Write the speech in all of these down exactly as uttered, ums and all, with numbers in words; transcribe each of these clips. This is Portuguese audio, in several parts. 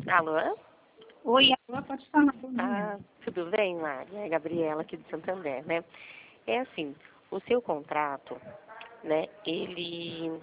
Alô? Oi, alô, pode falar. Bom dia. Ah, tudo bem, Mari? É a Gabriela aqui de Santander, né? É assim, o seu contrato, né, ele...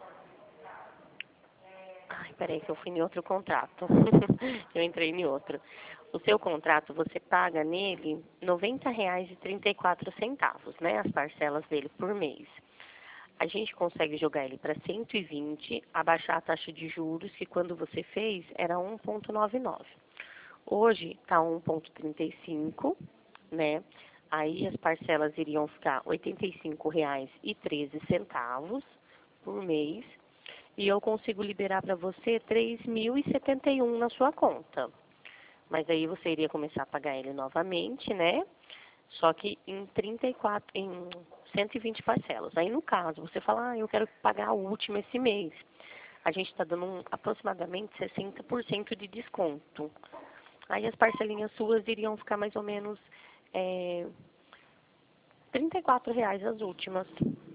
Ai, peraí que eu fui em outro contrato. Eu entrei em outro. O seu contrato, você paga nele noventa reais e trinta e quatro centavos, né? As parcelas dele por mês. A gente consegue jogar ele para cento e vinte, abaixar a taxa de juros, que quando você fez era um vírgula noventa e nove. Hoje está um vírgula trinta e cinco, né? Aí as parcelas iriam ficar oitenta e cinco reais e treze centavos por mês. E eu consigo liberar para você três mil e setenta e um na sua conta. Mas aí você iria começar a pagar ele novamente, né? Só que em trinta e quatro, em cento e vinte parcelas. Aí no caso, você fala, ah, eu quero pagar a última esse mês. A gente está dando um, aproximadamente sessenta por cento de desconto. Aí as parcelinhas suas iriam ficar mais ou menos é, trinta e quatro reais as últimas.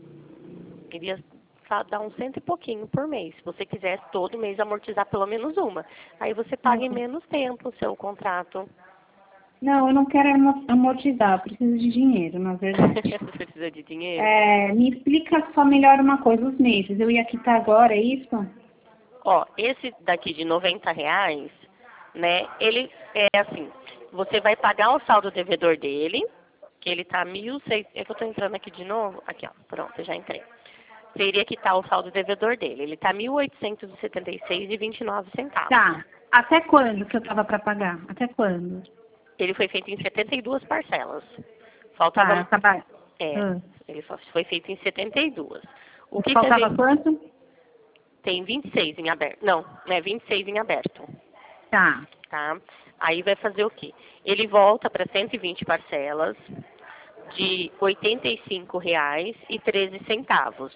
Iria dar um cento e pouquinho por mês. Se você quiser todo mês amortizar pelo menos uma. Aí você paga em Não, menos tempo o seu contrato. não, eu não quero amo- amortizar, eu preciso de dinheiro, na verdade. Você precisa de dinheiro? É, me explica só melhor uma coisa, os meses. Eu ia quitar agora, é isso? Ó, esse daqui de noventa reais, né, ele é assim, você vai pagar o saldo devedor dele, que ele tá mil e seiscentos, é que eu tô entrando aqui de novo, aqui ó, pronto, eu já entrei. Você iria quitar o saldo devedor dele, ele tá mil oitocentos e setenta e seis e vinte e nove centavos. Tá. Até quando que eu tava para pagar? Até quando? Ele foi feito em setenta e duas parcelas. Tá, Faltava, acabar. é, Ah. ele só foi feito em setenta e duas. O que que a Faltava gente quanto? tem vinte e seis em aberto? Não, é vinte e seis em aberto. Tá. Tá? Aí vai fazer o quê? Ele volta para cento e vinte parcelas de oitenta e cinco reais e treze centavos.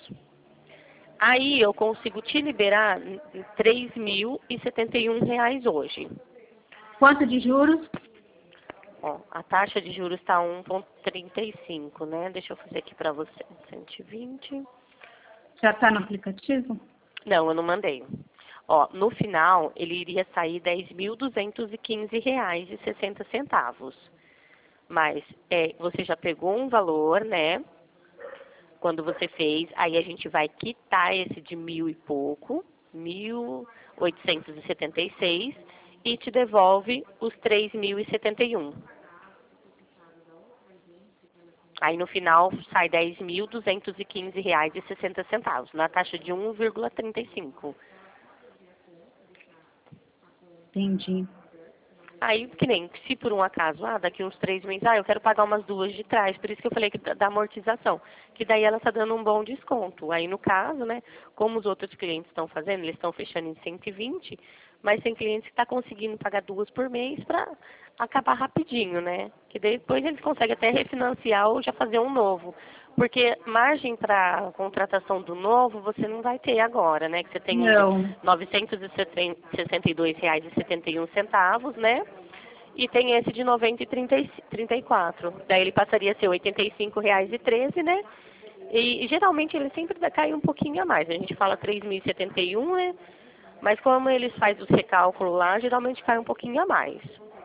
Aí eu consigo te liberar três mil e setenta e um reais hoje. Quanto de juros? Ó, a taxa de juros está um vírgula trinta e cinco, né? Deixa eu fazer aqui para você. cento e vinte. Já tá no aplicativo? Não, eu não mandei. Ó, no final, ele iria sair dez mil duzentos e quinze reais e sessenta centavos. Mas é, você já pegou um valor, né? Quando você fez, aí a gente vai quitar esse de mil e pouco, mil oitocentos e setenta e seis, e te devolve os três mil e setenta e um. Aí no final sai dez mil duzentos e quinze reais e sessenta centavos, na taxa de um vírgula trinta e cinco. Entendi. Aí, que nem, se por um acaso, ah, daqui uns três meses, ah, eu quero pagar umas duas de trás, por isso que eu falei que da da amortização, que daí ela está dando um bom desconto. Aí, no caso, né, como os outros clientes estão fazendo, eles estão fechando em cento e vinte, mas tem clientes que estão conseguindo pagar duas por mês para acabar rapidinho, né? Que depois eles conseguem até refinanciar ou já fazer um novo. Porque margem para contratação do novo você não vai ter agora, né? Que você tem um de Não. novecentos e sessenta e dois reais e setenta e um centavos, né? E tem esse de noventa e trinta e quatro. Daí ele passaria a ser oitenta e cinco reais e treze, né? E, e geralmente ele sempre cai um pouquinho a mais. A gente fala três mil e setenta e um, né? Mas como eles fazem os recálculos lá, geralmente cai um pouquinho a mais.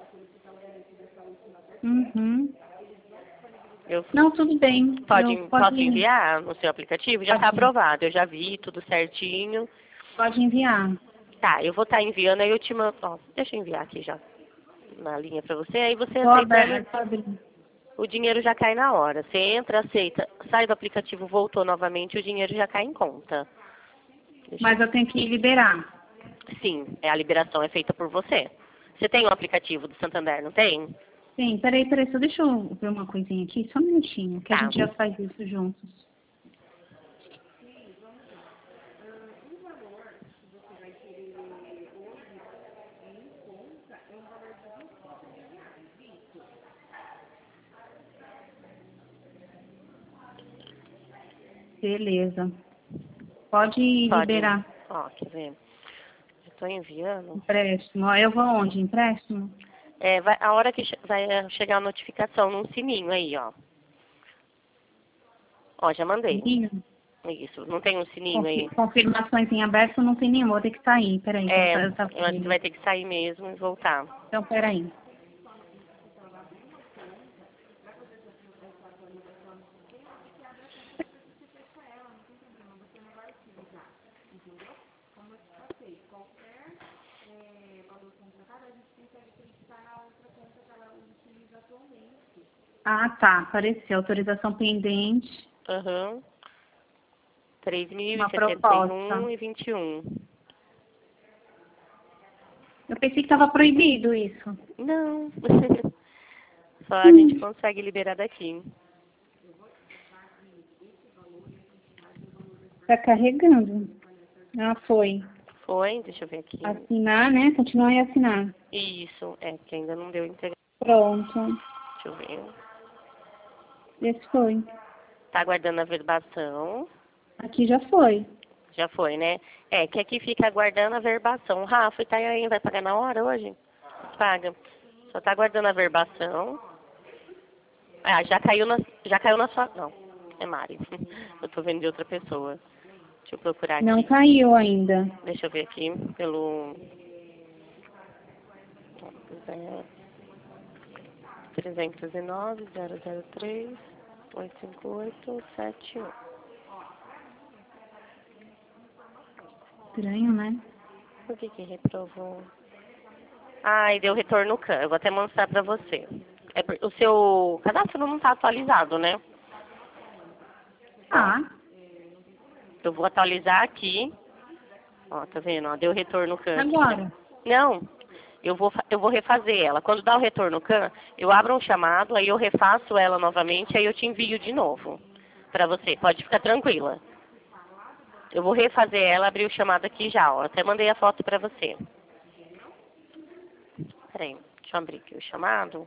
Uhum. Eu Não, tudo bem. Pode, Eu, posso pode, enviar no seu aplicativo? Já está pode, aprovado, eu já vi tudo certinho. pode enviar. Tá, eu vou estar enviando, aí eu te mando. Ó, deixa eu enviar aqui já na linha para você, aí você Tô aceitando, aberta, tô abrindo. o dinheiro já cai na hora. Você entra, aceita, sai do aplicativo, voltou novamente, o dinheiro já cai em conta. Deixa Mas eu tenho que liberar. eu... Sim, é, a liberação é feita por você. Você tem o aplicativo do Santander, não tem? Sim, peraí, peraí, só deixa eu ver uma coisinha aqui, só um minutinho, que a Tá. gente já faz isso juntos. Beleza. Pode Pode. liberar. Ó, quer ver? Eu tô enviando. Empréstimo. Ó, eu vou onde? Empréstimo? É, vai, a hora que che- vai eh, chegar a notificação num sininho aí, ó. Ó, já mandei. Sininho? Isso, não tem um sininho aí? Confirmações em aberto não tem nenhuma, vou ter que sair, peraí. É, eu tá, eu acho que vai ter que sair mesmo e voltar. Então, peraí. Ah, tá, apareceu, autorização pendente. Aham. Uhum. três mil Uma e setenta e um proposta. e vinte e um. Eu pensei que estava proibido isso. Não. Só a gente consegue liberar daqui. Tá carregando. Ah, foi. Foi? Deixa eu ver aqui. Assinar, né? Continuar e assinar. Isso, é, que ainda não deu integração. Pronto. Deixa eu ver. Esse foi. Tá aguardando a verbação. Aqui já foi. Já foi, né? É, que aqui fica aguardando a verbação. Rafa, tá aí, vai pagar na hora hoje? Paga. Só tá aguardando a verbação. Ah, já caiu na, já caiu na sua... Não, é Mari. Eu tô vendo de outra pessoa. Deixa eu procurar aqui. Não caiu ainda. Deixa eu ver aqui pelo... trezentos e nove, zero zero três, oito cinco oito, sete um. Estranho, né? Por que que reprovou? Ah, e deu retorno C A N. Eu vou até mostrar pra você. É por... O seu cadastro não tá atualizado, né? Ah. Eu vou atualizar aqui. Ó, tá vendo? Ó, deu retorno C A N. Agora? Não, eu vou, eu vou refazer ela. Quando dá o retorno C A N, eu abro um chamado, aí eu refaço ela novamente, aí eu te envio de novo pra você. Pode ficar tranquila. Eu vou refazer ela, abrir o chamado aqui já, ó. Até mandei a foto pra você. Peraí, deixa eu abrir aqui o chamado.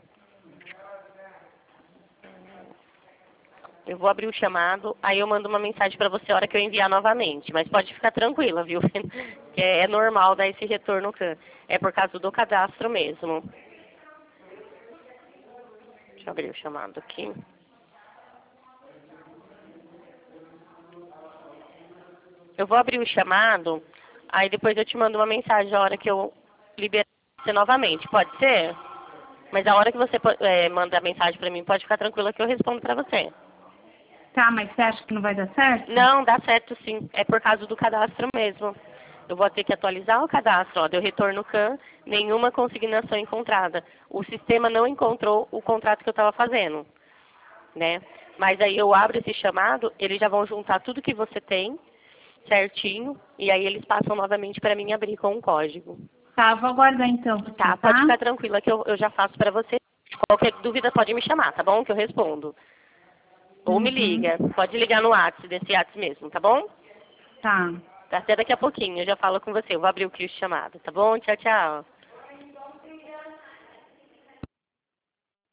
Eu vou abrir o chamado, aí eu mando uma mensagem pra você a hora que eu enviar novamente. Mas pode ficar tranquila, viu? Que é normal dar esse retorno C A N. É por causa do cadastro mesmo. Deixa eu abrir o chamado aqui. Eu vou abrir o chamado, aí depois eu te mando uma mensagem a hora que eu liberar você novamente. Pode ser? Mas a hora que você é, manda a mensagem pra mim, pode ficar tranquila que eu respondo pra você. Tá, mas você acha que não vai dar certo? Não, dá certo sim. É por causa do cadastro mesmo. Eu vou ter que atualizar o cadastro. Ó, deu retorno C A N, nenhuma consignação encontrada. O sistema não encontrou o contrato que eu estava fazendo, né? Mas aí eu abro esse chamado, eles já vão juntar tudo que você tem, certinho, e aí eles passam novamente para mim abrir com um código. Tá, vou aguardar então. Tá, tá? pode ficar tranquila que eu, eu já faço para você. Qualquer dúvida pode me chamar, tá bom? Que eu respondo. Ou me Uhum. liga. Pode ligar no WhatsApp, desse WhatsApp mesmo, tá bom? Tá. Até daqui a pouquinho, eu já falo com você. Eu vou abrir o que chamado, tá bom? Tchau, tchau.